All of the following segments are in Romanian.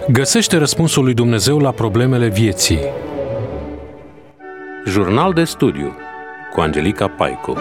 Găsește răspunsul lui Dumnezeu la problemele vieții. Jurnal de studiu cu Angelica Paicu.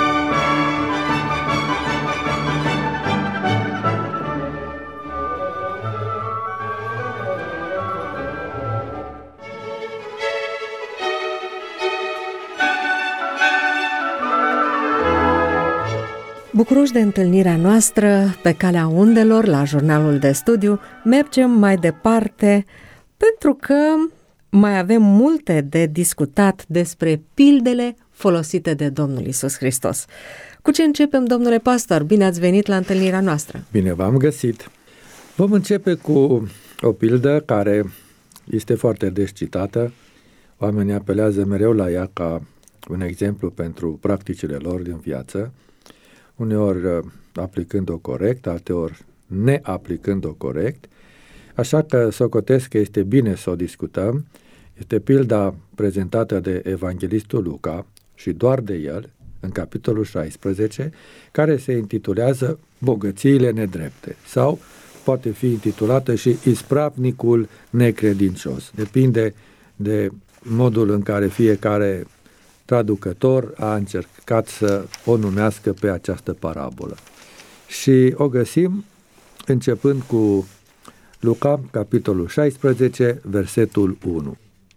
Bucuroși de întâlnirea noastră pe calea undelor la jurnalul de studiu, mergem mai departe pentru că mai avem multe de discutat despre pildele folosite de Domnul Iisus Hristos. Cu ce începem, domnule pastor? Bine ați venit la întâlnirea noastră! Bine v-am găsit! Vom începe cu o pildă care este foarte des citată. Oamenii apelează mereu la ea ca un exemplu pentru practicile lor din viață, uneori aplicând-o corect, alteori neaplicând-o corect, așa că socotesc că este bine să o discutăm. Este pilda prezentată de evanghelistul Luca și doar de el, în capitolul 16, care se intitulează Bogățiile nedrepte sau poate fi intitulată și Ispravnicul necredincios. Depinde de modul în care fiecare traducător a încercat să o numească pe această parabolă. Și o găsim începând cu Luca, capitolul 16, versetul 1.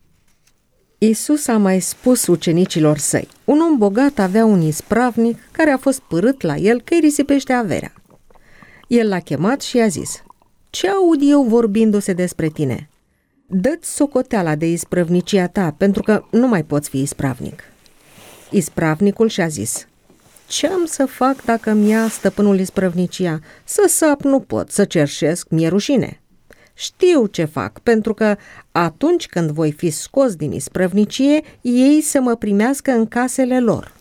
Iisus a mai spus ucenicilor săi: un om bogat avea un ispravnic care a fost pârât la el că îi risipește averea. El l-a chemat și i-a zis: ce aud eu vorbindu-se despre tine? Dă-ți socoteala de isprăvnicia ta, pentru că nu mai poți fi ispravnic. Ispravnicul și-a zis: ce am să fac dacă mi ia stăpânul isprăvnicia? Să sap nu pot, să cerșesc mi-e rușine. Știu ce fac, pentru că atunci când voi fi scos din isprăvnicie, ei să mă primească în casele lor.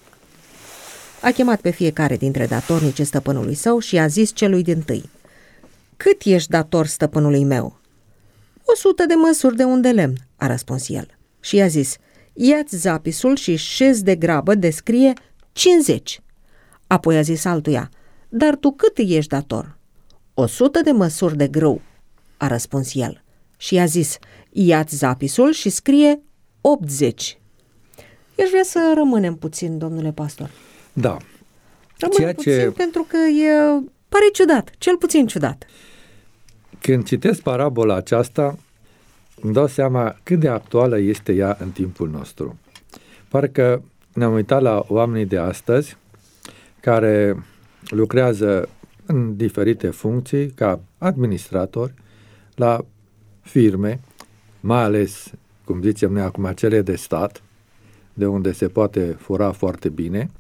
A chemat pe fiecare dintre datornicii stăpânului său și a zis celui dintâi: cât ești dator stăpânului meu? 100 de măsuri de un de lemn, a răspuns el. Și i-a zis: ia-ți zapisul și șezi de grabă de scrie 50. Apoi a zis altuia: dar tu cât îi ești dator? 100 de măsuri de grâu, a răspuns el. Și i-a zis: ia-ți zapisul și scrie 80. Eu aș vrea să rămânem puțin, domnule pastor. Da. Rămânem puțin pentru că pare ciudat, cel puțin ciudat. Când citesc parabola aceasta, îmi dau seama cât de actuală este ea în timpul nostru. Parcă ne-am uitat la oamenii de astăzi care lucrează în diferite funcții ca administratori la firme, mai ales, cum zicem noi acum, cele de stat, de unde se poate fura foarte bine,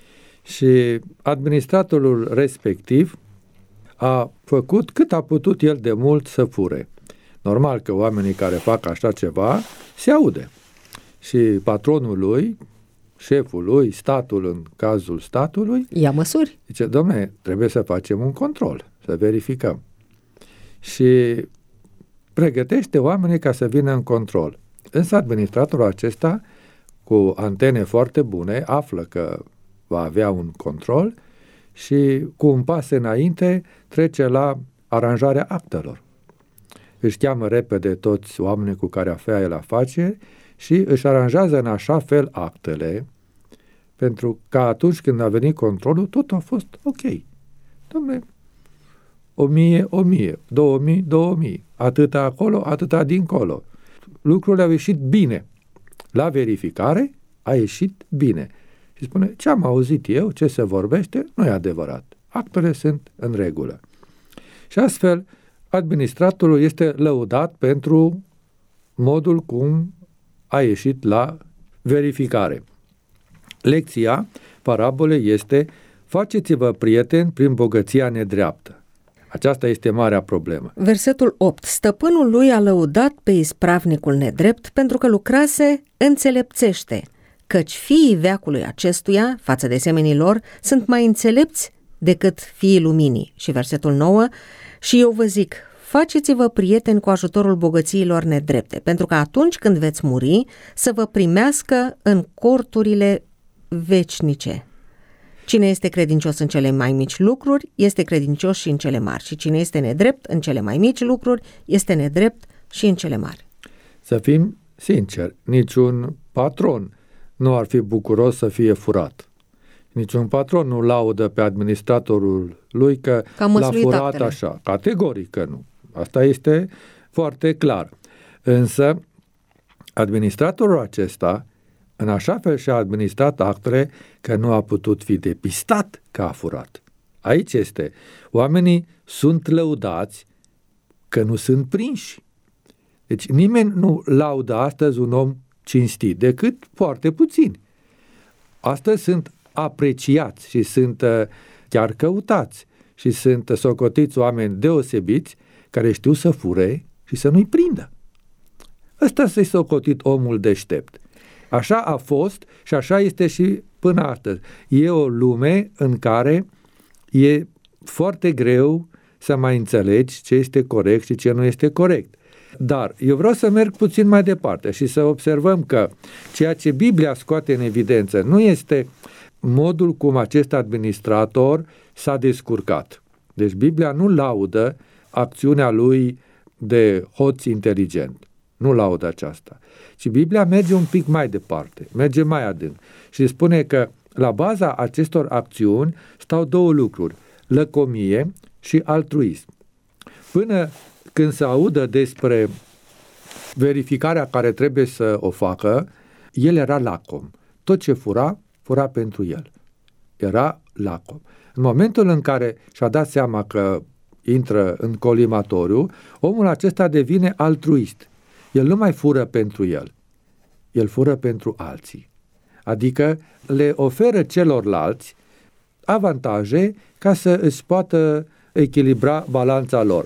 și administratorul respectiv a făcut cât a putut el de mult să fure. Normal că oamenii care fac așa ceva se aude. Și patronul lui, șeful lui, statul în cazul statului, ia măsuri. Zice: dom'le, trebuie să facem un control, să verificăm. Și pregătește oamenii ca să vină în control. Însă administratorul acesta, cu antene foarte bune, află că va avea un control și cu un pas înainte trece la aranjarea actelor. Își cheamă repede toți oamenii cu care avea el afaceri și își aranjează în așa fel actele, pentru că atunci când a venit controlul, tot a fost ok. Dom'le, 1000, 1000, 2000, 2000, atâta acolo, atâta dincolo. Lucrurile au ieșit bine. La verificare a ieșit bine. Și spune: ce am auzit eu, ce se vorbește, nu e adevărat. Actele sunt în regulă. Și astfel, administratorul este lăudat pentru modul cum a ieșit la verificare. Lecția parabolei este: faceți-vă prieteni prin bogăția nedreaptă. Aceasta este marea problemă. Versetul 8. Stăpânul lui a lăudat pe ispravnicul nedrept pentru că lucrase înțelepțește, căci fiii veacului acestuia, față de semenii lor, sunt mai înțelepți decât fiii luminii. Și versetul 9. Și eu vă zic: faceți-vă prieteni cu ajutorul bogățiilor nedrepte, pentru că atunci când veți muri, să vă primească în corturile veșnice. Cine este credincios în cele mai mici lucruri, este credincios și în cele mari. Și cine este nedrept în cele mai mici lucruri, este nedrept și în cele mari. Să fim sinceri, niciun patron nu ar fi bucuros să fie furat. Niciun patron nu laudă pe administratorul lui că l-a furat actele. așa. Categoric că nu. Asta este foarte clar. Însă, administratorul acesta, în așa fel și-a administrat actele că nu a putut fi depistat că a furat. Aici este. Oamenii sunt lăudați că nu sunt prinși. Deci nimeni nu laudă astăzi un om cinstit, decât foarte puțini. Astăzi sunt apreciați și sunt chiar căutați și sunt socotiți oameni deosebiți care știu să fure și să nu-i prindă. Ăsta s-a socotit omul deștept. Așa a fost și așa este și până astăzi. E o lume în care e foarte greu să mai înțelegi ce este corect și ce nu este corect. Dar eu vreau să merg puțin mai departe și să observăm că ceea ce Biblia scoate în evidență nu este modul cum acest administrator s-a descurcat. Deci Biblia nu laudă acțiunea lui de hoț inteligent. Nu laudă aceasta. Și Biblia merge un pic mai departe, merge mai adânc și spune că la baza acestor acțiuni stau două lucruri, lăcomie și altruism. Până când se audă despre verificarea care trebuie să o facă, el era lacom. Tot ce fura pentru el. Era lacom. În momentul în care și-a dat seama că intră în colimatoriu, omul acesta devine altruist. El nu mai fură pentru el. El fură pentru alții. Adică le oferă celorlalți avantaje ca să își poată echilibra balanța lor.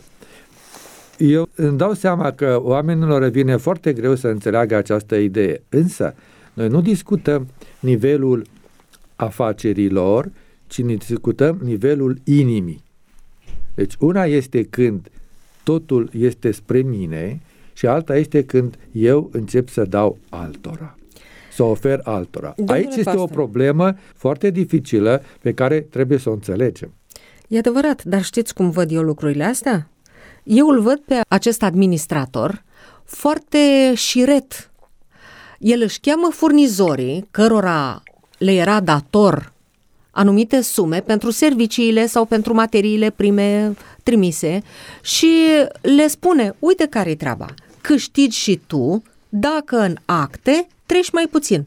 Eu îmi dau seama că oamenilor revine foarte greu să înțeleagă această idee, însă noi nu discutăm nivelul afacerilor, ci discutăm nivelul inimii. Deci una este când totul este spre mine și alta este când eu încep să dau altora, să ofer altora. Aici este o problemă foarte dificilă pe care trebuie să o înțelegem. E adevărat, dar știți cum văd eu lucrurile astea? Eu îl văd pe acest administrator foarte șiret. El își cheamă furnizorii, cărora le era dator anumite sume pentru serviciile sau pentru materiile prime trimise și le spune, uite care-i treaba, câștigi și tu dacă în acte treci mai puțin.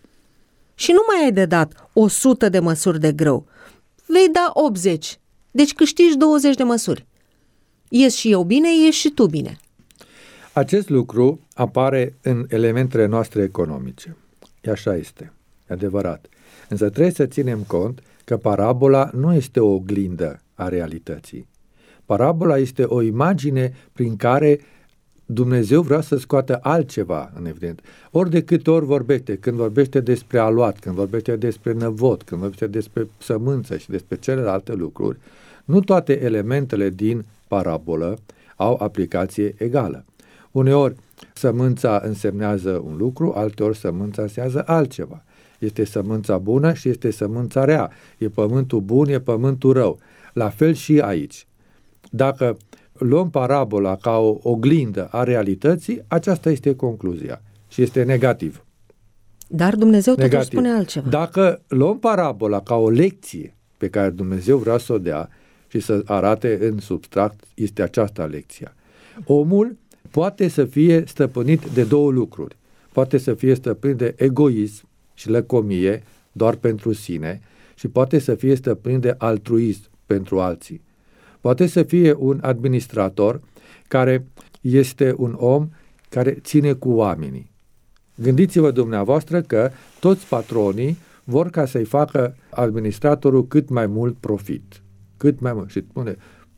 Și nu mai ai de dat 100 de măsuri de grâu, vei da 80, deci câștigi 20 de măsuri. Ies și eu bine, ies și tu bine. Acest lucru apare în elementele noastre economice. E așa este, e adevărat. Însă trebuie să ținem cont că parabola nu este o oglindă a realității. Parabola este o imagine prin care Dumnezeu vrea să scoată altceva în evident. Ori de câte ori vorbește, când vorbește despre aluat, când vorbește despre năvod, când vorbește despre sămânță și despre celelalte lucruri, nu toate elementele din parabolă au aplicație egală. Uneori sămânța însemnează un lucru, alteori sămânța înseamnă altceva. Este sămânța bună și este sămânța rea. E pământul bun, e pământul rău. La fel și aici. Dacă luăm parabola ca o oglindă a realității, aceasta este concluzia și este negativ. Dar Dumnezeu totuși spune altceva. Dacă luăm parabola ca o lecție pe care Dumnezeu vrea să o dea și să arate în substract, este aceasta lecția. Omul poate să fie stăpânit de două lucruri. Poate să fie stăpânit de egoism și lăcomie doar pentru sine și poate să fie stăpânit de altruism pentru alții. Poate să fie un administrator care este un om care ține cu oamenii. Gândiți-vă dumneavoastră că toți patronii vor ca să-i facă administratorul cât mai mult profit. Cât mai mult. Și spune,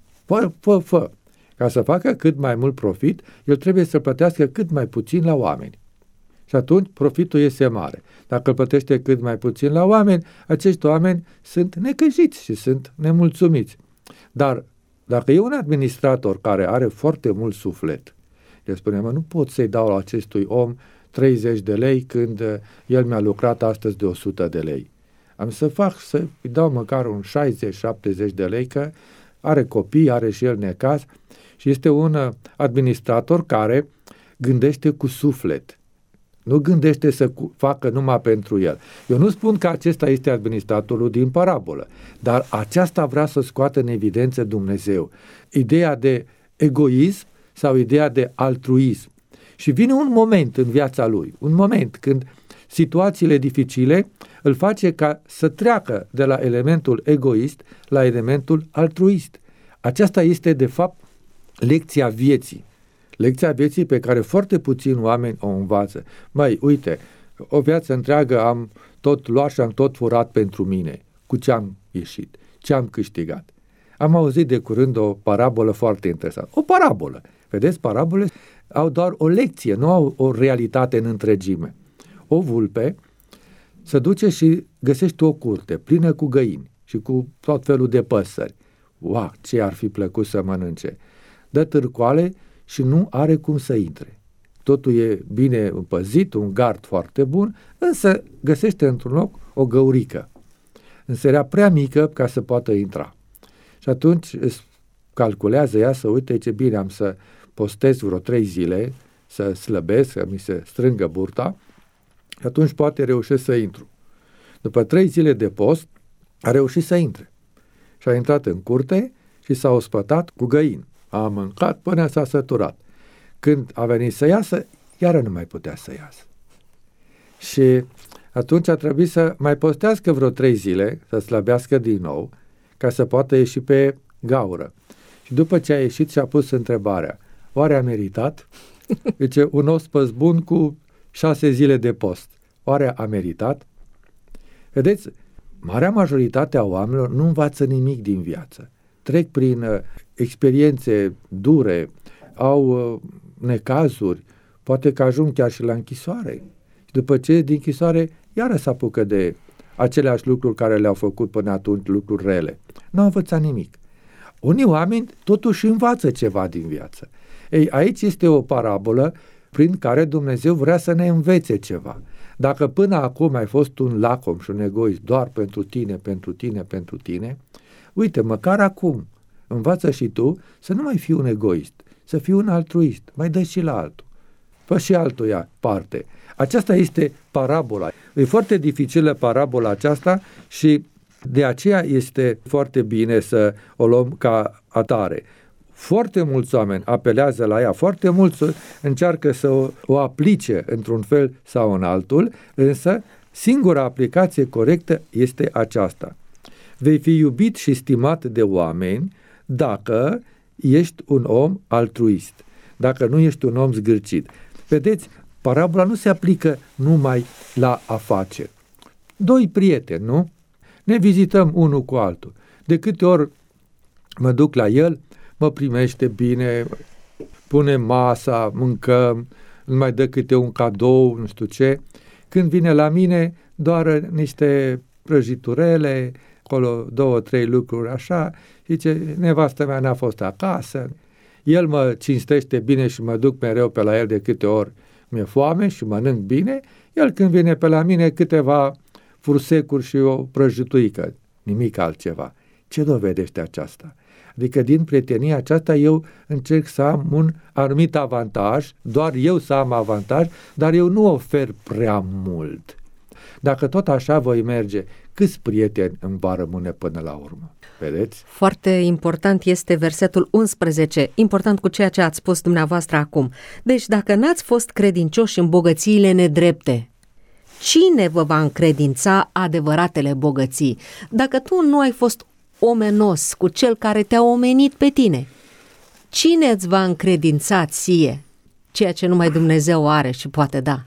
fă. Ca să facă cât mai mult profit, el trebuie să plătească cât mai puțin la oameni. Și atunci profitul este mare. Dacă îl plătește cât mai puțin la oameni, acești oameni sunt necăjiți și sunt nemulțumiți. Dar dacă e un administrator care are foarte mult suflet, el spune, nu pot să-i dau la acestui om 30 de lei când el mi-a lucrat astăzi de 100 de lei. Am să fac să-i dau măcar un 60-70 de lei, că are copii, are și el necaz și este un administrator care gândește cu suflet. Nu gândește să facă numai pentru el. Eu nu spun că acesta este administratorul din parabolă, dar aceasta vrea să scoată în evidență Dumnezeu. Ideea de egoism sau ideea de altruism. Și vine un moment în viața lui, un moment când situațiile dificile îl face ca să treacă de la elementul egoist la elementul altruist. Aceasta este, de fapt, lecția vieții. Lecția vieții pe care foarte puțini oameni o învață. Măi, uite, o viață întreagă am tot luat și am tot furat pentru mine. Cu ce am ieșit? Ce am câștigat? Am auzit de curând o parabolă foarte interesantă. O parabolă. Vedeți, parabole au doar o lecție, nu au o realitate în întregime. O vulpe se duce și găsește o curte plină cu găini și cu tot felul de păsări. Wow, ce ar fi plăcut să mănânce! Dă târcoale și nu are cum să intre. Totul e bine împăzit, un gard foarte bun, însă găsește într-un loc o găurică. Însă era prea mică ca să poată intra. Și atunci îți calculează ea să uite ce bine am să postez vreo 3 zile, să slăbesc, să mi se strângă burta și atunci poate reuși să intru. După 3 zile de post a reușit să intre. Și a intrat în curte și s-a ospătat cu găini. A mâncat până s-a săturat. Când a venit să iasă, iară nu mai putea să iasă. Și atunci a trebuit să mai postească vreo 3 zile, să slăbească din nou, ca să poată ieși pe gaură. Și după ce a ieșit și-a pus întrebarea, oare a meritat? Deci un ospăț bun cu 6 zile de post. Oare a meritat? Vedeți, marea majoritate a oamenilor nu învață nimic din viață. Trec prin experiențe dure, au necazuri, poate că ajung chiar și la închisoare. Și după ce din închisoare, iară se apucă de aceleași lucruri care le-au făcut până atunci, lucruri rele. Nu au învățat nimic. Unii oameni totuși învață ceva din viață. Ei, aici este o parabolă prin care Dumnezeu vrea să ne învețe ceva. Dacă până acum ai fost un lacom și un egoist doar pentru tine, pentru tine, pentru tine, uite, măcar acum învață și tu să nu mai fii un egoist, să fii un altruist, mai dă și la altul. Fă și altul ia parte. Aceasta este parabola. E foarte dificilă parabola aceasta și de aceea este foarte bine să o luăm ca atare. Foarte mulți oameni apelează la ea, foarte mulți încearcă să o aplice într-un fel sau în altul, însă singura aplicație corectă este aceasta. Vei fi iubit și stimat de oameni dacă ești un om altruist, dacă nu ești un om zgârcit. Vedeți, parabola nu se aplică numai la afaceri. 2 prieteni, nu? Ne vizităm unul cu altul. De câte ori mă duc la el, mă primește bine, pune masa, mâncăm, îmi mai dă câte un cadou, nu știu ce. Când vine la mine, doar niște prăjiturele, acolo 2-3 lucruri așa, zice, nevastă mea n-a fost acasă, el mă cinstește bine și mă duc mereu pe la el de câte ori mi-e foame și mănânc bine, el când vine pe la mine câteva fursecuri și o prăjituică, nimic altceva. Ce dovedește aceasta? Adică din prietenia aceasta eu încerc să am un anumit avantaj, doar eu să am avantaj, dar eu nu ofer prea mult. Dacă tot așa voi merge, câți prieteni îmi va rămâne până la urmă? Vedeți? Foarte important este versetul 11, important cu ceea ce ați spus dumneavoastră acum. Deci dacă n-ați fost credincioși în bogățiile nedrepte, cine vă va încredința adevăratele bogății? Dacă tu nu ai fost omenos cu cel care te-a omenit pe tine, cine îți va încredința ție ceea ce numai Dumnezeu are și poate da?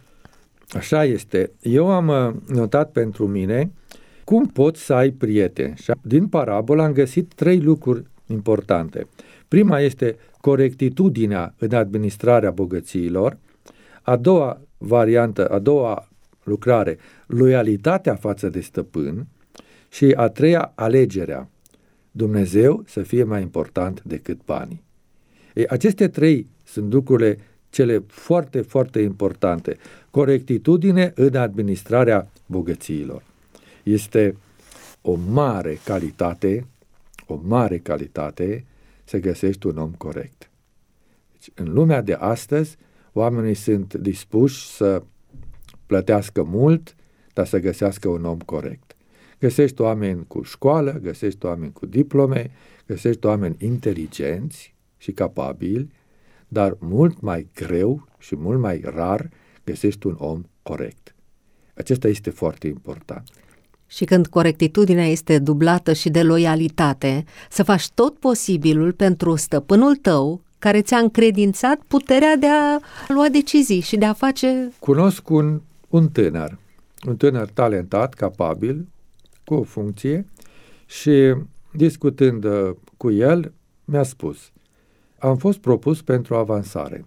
Așa este. Eu am notat pentru mine cum poți să ai prieteni. Și din parabolă am găsit 3 lucruri importante. Prima este corectitudinea în administrarea bogățiilor. A doua variantă, a doua lucrare, loialitatea față de stăpân. Și a treia, alegerea. Dumnezeu să fie mai important decât banii. Aceste 3 sunt lucrurile cele foarte, foarte importante. Corectitudine în administrarea bogățiilor. Este o mare calitate să găsești un om corect. Deci, în lumea de astăzi, oamenii sunt dispuși să plătească mult, dar să găsească un om corect. Găsești oameni cu școală, găsești oameni cu diplome, găsești oameni inteligenți și capabili, dar mult mai greu și mult mai rar găsești un om corect. Acesta este foarte important. Și când corectitudinea este dublată și de loialitate, să faci tot posibilul pentru stăpânul tău, care ți-a încredințat puterea de a lua decizii și de a face... Cunosc un tânăr talentat, capabil, cu o funcție, și discutând cu el, mi-a spus: am fost propus pentru avansare,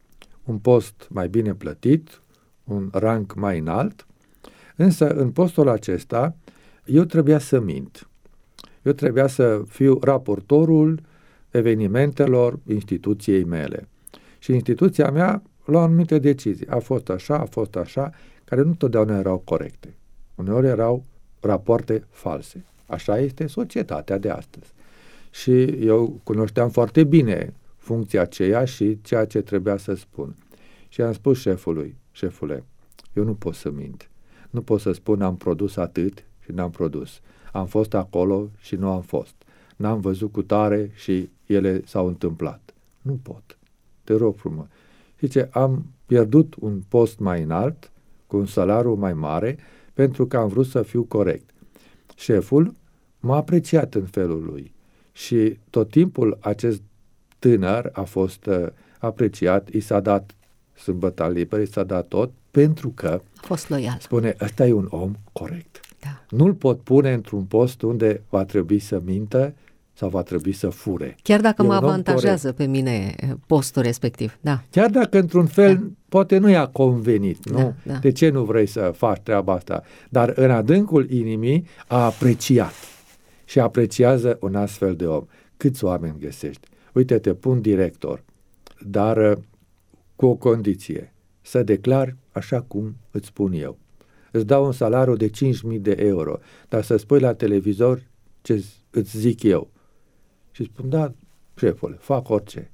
un post mai bine plătit, un rang mai înalt, însă în postul acesta eu trebuia să mint. Eu trebuia să fiu raportorul evenimentelor instituției mele. Și instituția mea lua anumite decizii. A fost așa, care nu totdeauna erau corecte. Uneori erau rapoarte false. Așa este societatea de astăzi. Și eu cunoșteam foarte bine funcția aceea și ceea ce trebuia să spun. Și am spus șefule, eu nu pot să mint. Nu pot să spun am produs atât și n-am produs. Am fost acolo și nu am fost. N-am văzut cu tare și ele s-au întâmplat. Nu pot. Te rog frumos. Zice, am pierdut un post mai înalt, cu un salariu mai mare, pentru că am vrut să fiu corect. Șeful m-a apreciat în felul lui și tot timpul acest tânăr a fost apreciat, i s-a dat sâmbătă liberă, i s-a dat tot, pentru că a fost loial. Spune, ăsta e un om corect. Da. Nu-l pot pune într-un post unde va trebui să mintă sau va trebui să fure. Chiar dacă mă avantajează pe mine postul respectiv. Da. Chiar dacă într-un fel poate nu i-a convenit, nu? Da. De ce nu vrei să faci treaba asta? Dar în adâncul inimii a apreciat și apreciază un astfel de om. Câți oameni găsești? Uite, te pun director, dar cu o condiție, să declari așa cum îți spun eu. Îți dau un salariu de 5.000 de euro, dar să spui la televizor ce îți zic eu. Și spun, da, șefule, fac orice.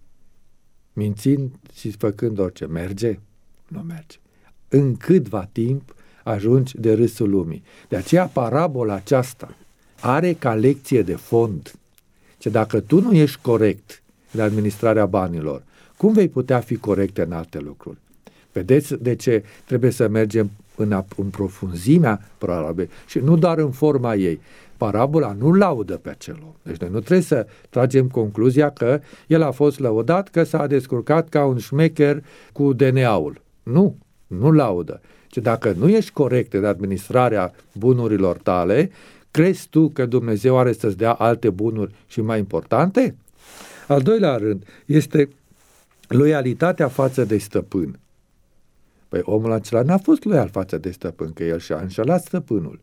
Mințind și făcând orice. Merge? Nu merge. În câtva timp ajungi de râsul lumii. De aceea parabola aceasta are ca lecție de fond că dacă tu nu ești corect în administrarea banilor, cum vei putea fi corect în alte lucruri? Vedeți de ce trebuie să mergem în profunzimea parabolei și nu doar în forma ei. Parabola nu laudă pe acel om. Deci noi nu trebuie să tragem concluzia că el a fost lăudat că s-a descurcat ca un șmecher cu DNA-ul. Nu laudă. Ci dacă nu ești corect în administrarea bunurilor tale, crezi tu că Dumnezeu are să-ți dea alte bunuri și mai importante? Al doilea rând este loialitatea față de stăpân. Păi omul acela n-a fost loial față de stăpân, că el și-a înșelat stăpânul.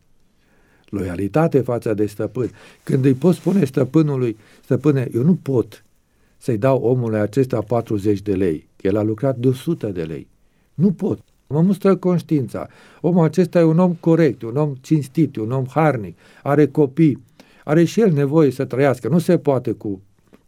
Loialitate față de stăpân. Când îi poți spune stăpânului, stăpâne, eu nu pot să-i dau omului acesta 40 de lei, că el a lucrat de 100 de lei. Nu pot. Mă mustră conștiința. Omul acesta e un om corect, un om cinstit, un om harnic, are copii, are și el nevoie să trăiască. Nu se poate cu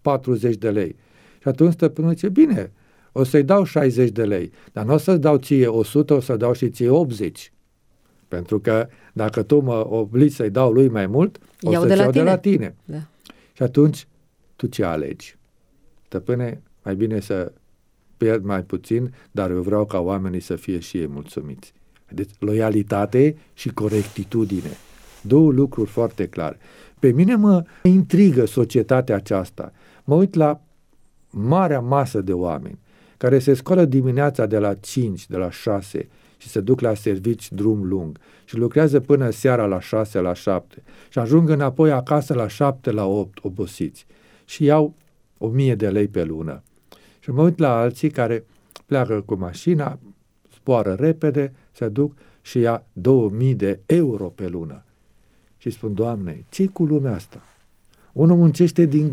40 de lei. Și atunci stăpânul zice, bine, o să-i dau 60 de lei, dar nu o să-ți dau ție 100, o să dau și ție 80. Pentru că dacă tu mă obligi să-i dau lui mai mult, o să-ți iau de la tine. Da. Și atunci, tu ce alegi? Stăpâne, mai bine să pierd mai puțin, dar eu vreau ca oamenii să fie și ei mulțumiți. Deci, loialitate și corectitudine. Două lucruri foarte clare. Pe mine mă intrigă societatea aceasta. Mă uit la marea masă de oameni care se scoală dimineața de la 5, de la 6 și se duc la servici drum lung și lucrează până seara la 6, la 7 și ajung înapoi acasă la 7, la 8 obosiți și iau 1.000 de lei pe lună. Și mă uit la alții care pleacă cu mașina, zboară repede, se duc și ia 2.000 de euro pe lună. Și spun, Doamne, ce-i cu lumea asta? Unul muncește din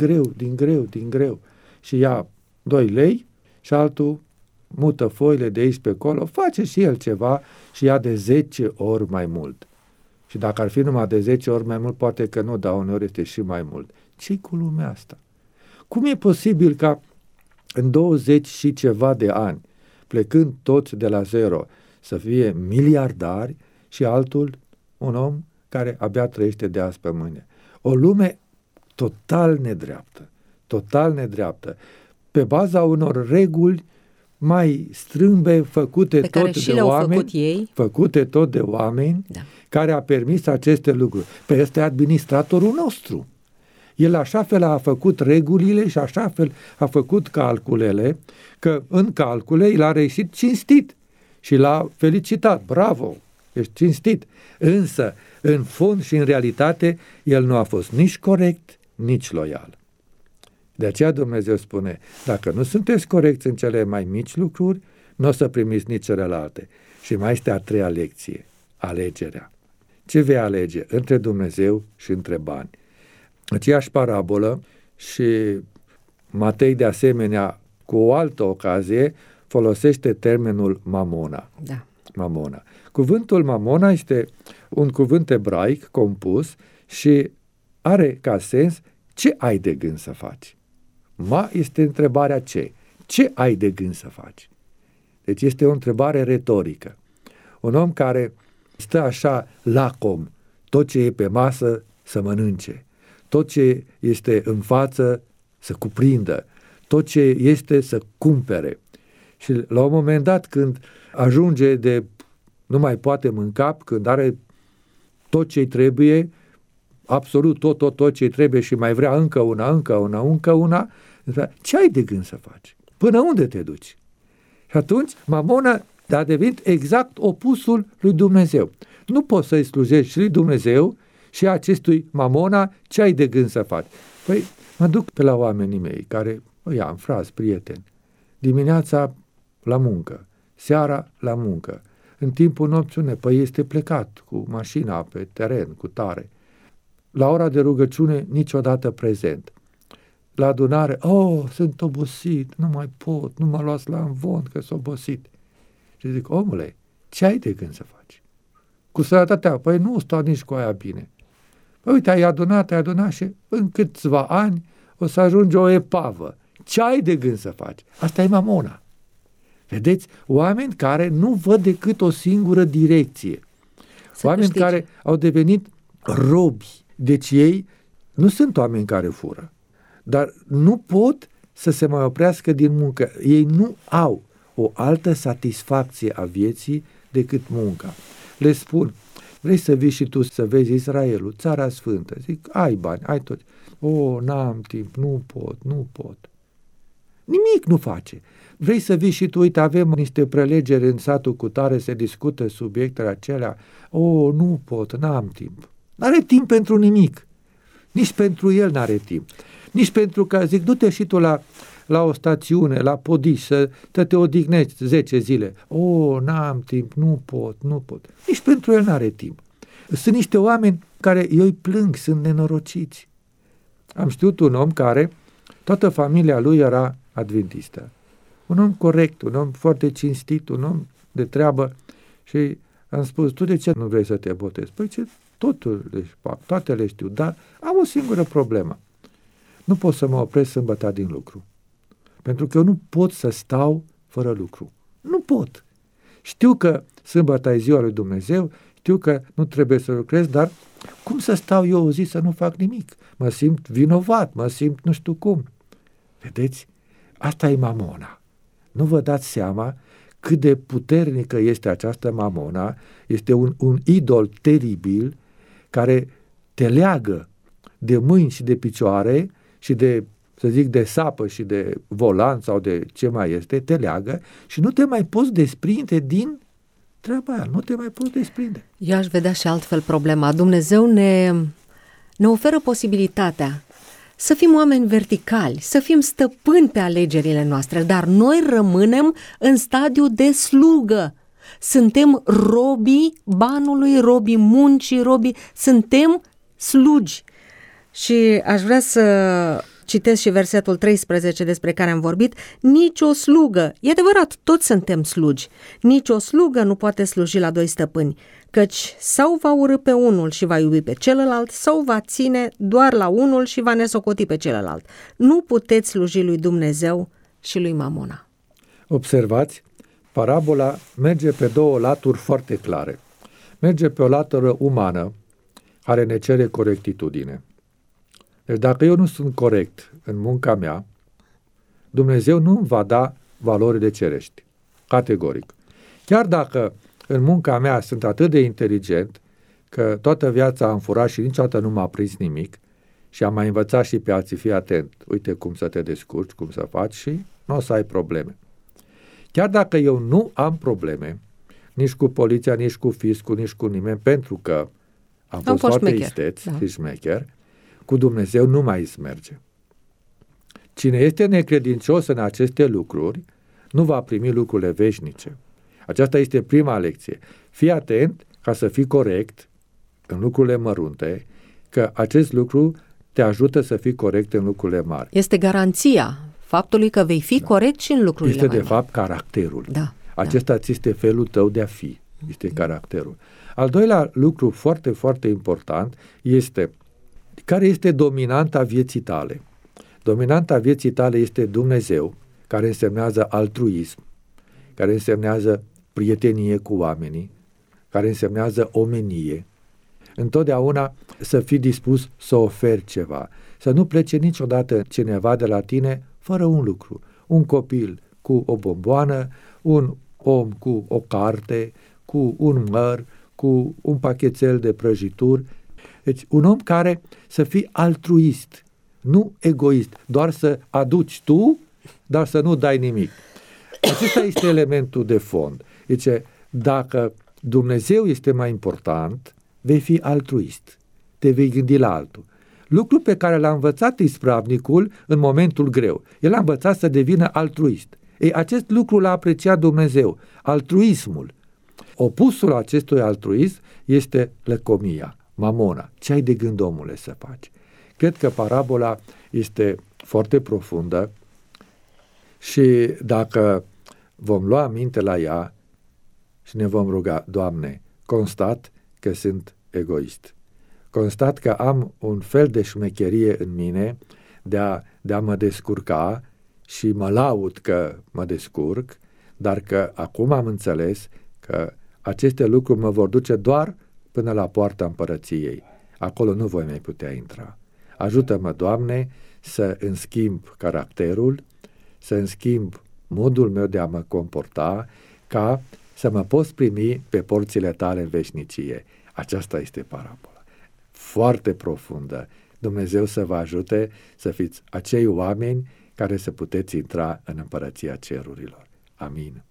greu și ia 2 lei și altul mută foile de aici pe acolo, face și el ceva și ia de 10 ori mai mult. Și dacă ar fi numai de 10 ori mai mult, poate că nu, dar uneori este și mai mult. Ce-i cu lumea asta? Cum e posibil ca în 20 și ceva de ani, plecând toți de la zero, să fie miliardari și altul un om care abia trăiește de azi pe mâine? O lume total nedreaptă, pe baza unor reguli mai strâmbe, făcute tot de oameni, da, care a permis aceste lucruri. Pe ăsta e administratorul nostru. El așa fel a făcut regulile și așa fel a făcut calculele, că în calcule el a reieșit cinstit și l-a felicitat. Bravo, ești cinstit. Însă, în fond și în realitate, el nu a fost nici corect, nici loial. De aceea Dumnezeu spune, dacă nu sunteți corecți în cele mai mici lucruri, nu o să primiți nici celelalte. Și mai este a treia lecție, alegerea. Ce vei alege între Dumnezeu și între bani? Aceeași parabolă și Matei de asemenea, cu o altă ocazie, folosește termenul mamona. Da. Mamona. Cuvântul mamona este un cuvânt ebraic compus și are ca sens ce ai de gând să faci. Ma este întrebarea ce. Ce ai de gând să faci? Deci este o întrebare retorică. Un om care stă așa lacom, tot ce e pe masă să mănânce, tot ce este în față să cuprindă, tot ce este să cumpere. Și la un moment dat, când ajunge de nu mai poate mânca, când are tot ce-i trebuie, absolut tot ce-i trebuie și mai vrea încă una, ce ai de gând să faci? Până unde te duci? Și atunci mamona a devenit exact opusul lui Dumnezeu. Nu poți să-i slujești și lui Dumnezeu și acestui mamona, ce ai de gând să faci? Păi mă duc pe la oamenii mei care am frați, prieteni, dimineața la muncă, seara la muncă, în timpul nopții, păi este plecat cu mașina pe teren, cu tare. La ora de rugăciune niciodată prezent. La adunare, sunt obosit, nu mai pot, nu mă luați la învon că sunt obosit. Și zic, omule, ce ai de gând să faci? Cu sănătatea, păi nu stau nici cu aia bine. Păi uite, ai adunat și în câțiva ani o să ajunge o epavă. Ce ai de gând să faci? Asta e mamona. Vedeți? Oameni care nu văd decât o singură direcție. Oameni care au devenit robi. Deci ei nu sunt oameni care fură, dar nu pot să se mai oprească din muncă. Ei nu au o altă satisfacție a vieții decât munca. Le spun, vrei să vii și tu să vezi Israelul, țara sfântă? Zic, ai bani, ai tot. N-am timp, nu pot. Nimic nu face. Vrei să vii și tu, uite, avem niște prelegeri în satul cutare, se discută subiectele acelea. Nu pot, n-am timp. N-are timp pentru nimic. Nici pentru el n-are timp. Nici pentru că, zic, du-te și tu la o stațiune, la Podiș, să te odihnești 10 zile. N-am timp, nu pot. Nici pentru el n-are timp. Sunt niște oameni care eu îi plâng, sunt nenorociți. Am știut un om care, toată familia lui era adventistă. Un om corect, un om foarte cinstit, un om de treabă. Și am spus, tu de ce nu vrei să te botezi? Păi ce, toate le știu, dar am o singură problemă. Nu pot să mă opresc sâmbătă din lucru. Pentru că eu nu pot să stau fără lucru. Nu pot. Știu că sâmbătă e ziua lui Dumnezeu, știu că nu trebuie să lucrez, dar cum să stau eu o zi să nu fac nimic? Mă simt vinovat, mă simt nu știu cum. Vedeți? Asta e mamona. Nu vă dați seama cât de puternică este această mamona. Este un idol teribil care te leagă de mâini și de picioare și de, să zic, de sapă și de volan sau de ce mai este, te leagă și nu te mai poți desprinde din treaba aia, nu te mai poți desprinde. Eu aș vedea și altfel problema. Dumnezeu ne oferă posibilitatea să fim oameni verticali, să fim stăpâni pe alegerile noastre, dar noi rămânem în stadiu de slugă. Suntem robii banului, robii muncii, suntem slugi. Și aș vrea să Citesc și versetul 13 despre care am vorbit, nici o slugă, e adevărat, toți suntem slugi, nici o slugă nu poate sluji la doi stăpâni, căci sau va urî pe unul și va iubi pe celălalt, sau va ține doar la unul și va nesocoti pe celălalt. Nu puteți sluji lui Dumnezeu și lui Mamona. Observați, parabola merge pe două laturi foarte clare. Merge pe o latură umană, care ne cere corectitudine. Deci dacă eu nu sunt corect în munca mea, Dumnezeu nu îmi va da valorile cerești. Categoric. Chiar dacă în munca mea sunt atât de inteligent că toată viața am furat și niciodată nu m-a prins nimic și am mai învățat și pe alții, fii atent, uite cum să te descurci, cum să faci și nu o să ai probleme. Chiar dacă eu nu am probleme, nici cu poliția, nici cu fiscul, nici cu nimeni, pentru că am fost foarte isteț și șmecher, cu Dumnezeu nu mai îți merge. Cine este necredincios în aceste lucruri, nu va primi lucrurile veșnice. Aceasta este prima lecție. Fii atent ca să fii corect în lucrurile mărunte, că acest lucru te ajută să fii corect în lucrurile mari. Este garanția faptului că vei fi corect și în lucrurile este mai de fapt caracterul. Da. Acesta ți este felul tău de a fi. Este caracterul. Al doilea lucru foarte, foarte important este care este dominanta vieții tale. Dominanta vieții tale este Dumnezeu, care însemnează altruism, care însemnează prietenie cu oamenii, care însemnează omenie. Întotdeauna să fii dispus să oferi ceva, să nu plece niciodată cineva de la tine fără un lucru. Un copil cu o bomboană, un om cu o carte, cu un măr, cu un pachetel de prăjituri. Deci un om care să fie altruist, nu egoist, doar să aduci tu, dar să nu dai nimic. Acesta este elementul de fond. Deci dacă Dumnezeu este mai important, vei fi altruist, te vei gândi la altul. Lucru pe care l-a învățat ispravnicul în momentul greu. El a învățat să devină altruist. Ei, acest lucru l-a apreciat Dumnezeu, altruismul. Opusul acestui altruism este lăcomia, mamona. Ce ai de gând, omule, să faci? Cred că parabola este foarte profundă și dacă vom lua aminte la ea și ne vom ruga, Doamne, constat că sunt egoist. Constat că am un fel de șmecherie în mine de a mă descurca și mă laud că mă descurc, dar că acum am înțeles că aceste lucruri mă vor duce doar până la poarta împărăției. Acolo nu voi mai putea intra. Ajută-mă, Doamne, să îmi schimb caracterul, să îmi schimb modul meu de a mă comporta, ca să mă poți primi pe porțile tale în veșnicie. Aceasta este parabola. Foarte profundă. Dumnezeu să vă ajute să fiți acei oameni care să puteți intra în împărăția cerurilor. Amin.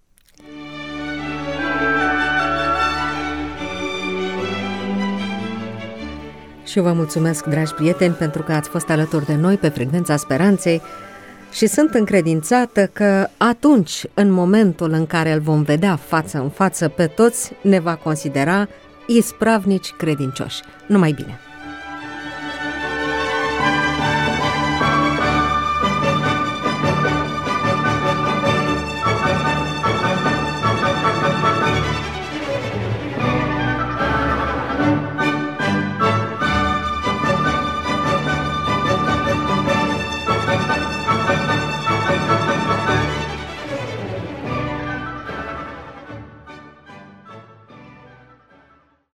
Și vă mulțumesc, dragi prieteni, pentru că ați fost alături de noi pe Frecvența Speranței și sunt încredințată că atunci, în momentul în care îl vom vedea față în față pe toți, ne va considera ispravnici credincioși. Numai bine!